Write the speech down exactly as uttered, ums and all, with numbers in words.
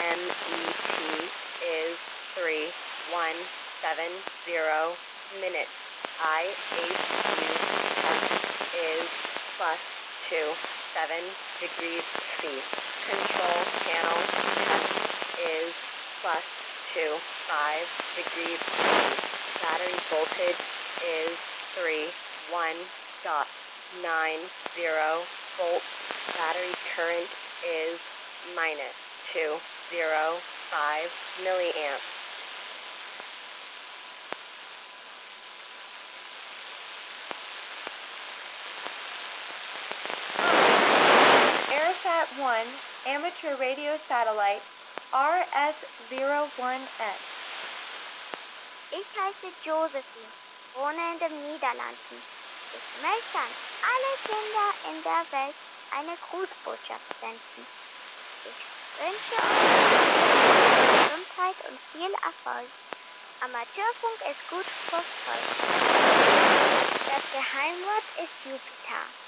M E T is three one seven zero minutes. I H U temp is plus two seven degrees C. Control panel temp is plus two five degrees C. Battery voltage is three one dot nine zero volts. Battery current is minus two zero five milliamps. AirSat one amateur radio satellite R S zero one S. Ich heiße Josephine, wohne in den Niederlanden. Ich möchte an alle Kinder in der Welt eine Grußbotschaft senden. Ich wünsche euch Gesundheit und viel Erfolg. Amateurfunk ist gut verfolgt. Das Geheimwort ist Jupiter.